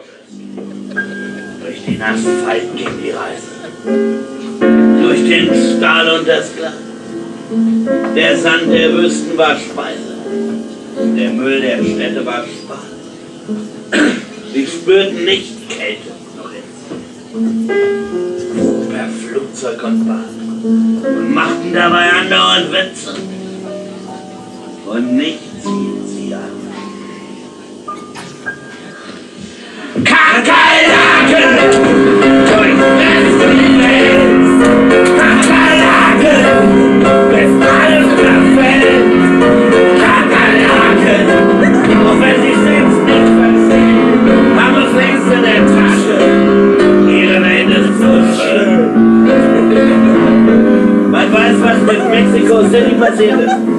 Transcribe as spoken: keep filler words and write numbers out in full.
Durch den Asphalt ging die Reise. Durch den Stahl und das Glas. Der Sand der Wüsten war Speise. Der Müll der Städte war Spaß. Sie spürten nicht Kälte noch Hitze. Per Flugzeug und Bahn. Und machten dabei andauernd Witze. Und nichts hielt sie an. Kakerlaken! Durch Westen Welt! Kakerlaken! Bis alles verfällt! Kakerlaken! Auch wenn sie selbst nicht verstehen, haben es längst in der Tasche. Ihre Welt ist so schön. Man weiß, was mit Mexico City passiert ist.